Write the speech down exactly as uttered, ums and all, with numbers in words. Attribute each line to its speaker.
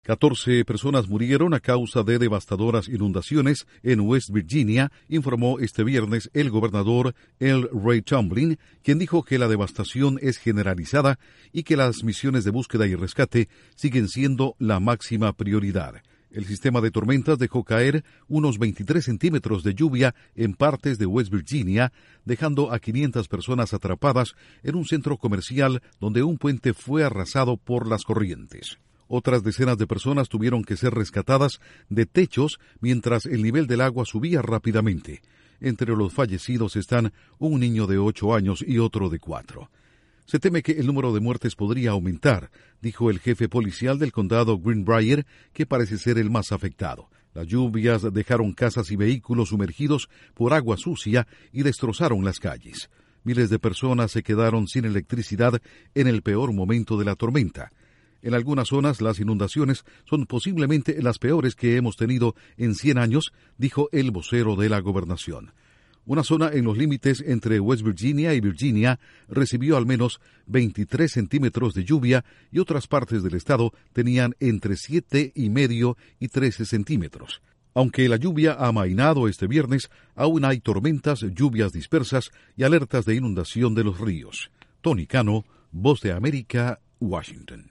Speaker 1: catorce personas murieron a causa de devastadoras inundaciones en West Virginia, informó este viernes el gobernador L. Ray Tomblin, quien dijo que la devastación es generalizada y que las misiones de búsqueda y rescate siguen siendo la máxima prioridad. El sistema de tormentas dejó caer unos veintitrés centímetros de lluvia en partes de West Virginia, dejando a quinientas personas atrapadas en un centro comercial donde un puente fue arrasado por las corrientes. Otras decenas de personas tuvieron que ser rescatadas de techos mientras el nivel del agua subía rápidamente. Entre los fallecidos están un niño de ocho años y otro de cuatro. Se teme que el número de muertes podría aumentar, dijo el jefe policial del condado Greenbrier, que parece ser el más afectado. Las lluvias dejaron casas y vehículos sumergidos por agua sucia y destrozaron las calles. Miles de personas se quedaron sin electricidad en el peor momento de la tormenta. En algunas zonas las inundaciones son posiblemente las peores que hemos tenido en cien años, dijo el vocero de la gobernación. Una zona en los límites entre West Virginia y Virginia recibió al menos veintitrés centímetros de lluvia y otras partes del estado tenían entre siete y medio y trece centímetros. Aunque la lluvia ha amainado este viernes, aún hay tormentas, lluvias dispersas y alertas de inundación de los ríos. Tony Cano, Voz de América, Washington.